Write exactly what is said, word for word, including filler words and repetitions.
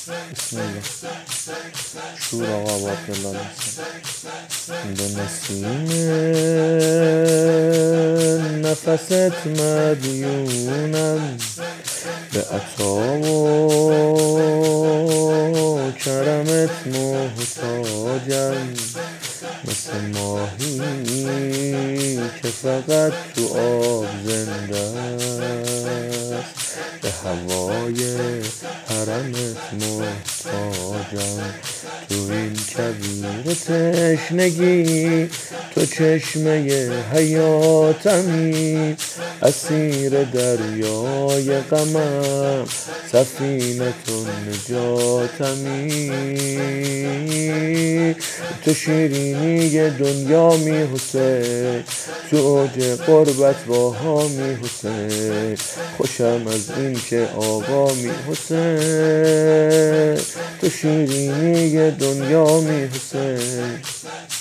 بسم الله. شور آقا عبدالله نسیم. به نسیم نفست مدیونم، به عطا و کرمت محتاجم، مثل ماهی که فقط تو آب زنده است، به هوای حرمت محتاجم. تو این کویر تشنگی تو چشمه حیاتمی، اسیر دریای غمم سفینه تو نجاتمی. تو شیرینی دنیا می حسین، تو اوج قربت راها می حسین، خوشم از این که آقا می حسین، تو شیرینی دنیا می حسین.